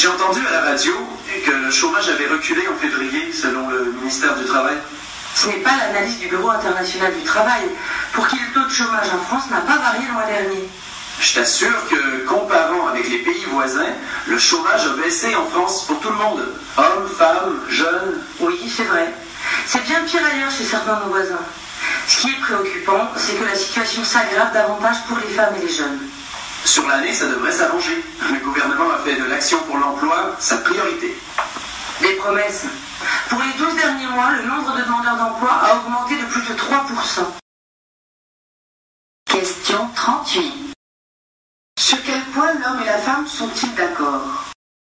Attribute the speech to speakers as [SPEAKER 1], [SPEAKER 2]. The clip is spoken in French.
[SPEAKER 1] J'ai entendu à la radio que le chômage avait reculé en février, selon le ministère du Travail.
[SPEAKER 2] Ce n'est pas l'analyse du Bureau international du travail, pour qui le taux de chômage en France n'a pas varié le mois dernier.
[SPEAKER 1] Je t'assure que, comparant avec les pays voisins, le chômage a baissé en France pour tout le monde. Hommes, femmes, jeunes.
[SPEAKER 2] Oui, c'est vrai. C'est bien pire ailleurs chez certains de nos voisins. Ce qui est préoccupant, c'est que la situation s'aggrave davantage pour les femmes et les jeunes.
[SPEAKER 1] Sur l'année, ça devrait s'arranger. Le gouvernement a fait de l'action pour l'emploi sa priorité.
[SPEAKER 2] Des promesses. Pour les 12 derniers mois, le nombre de demandeurs d'emploi a augmenté de plus de 3%.
[SPEAKER 3] Question 38. Sur quel point l'homme et la femme sont-ils d'accord?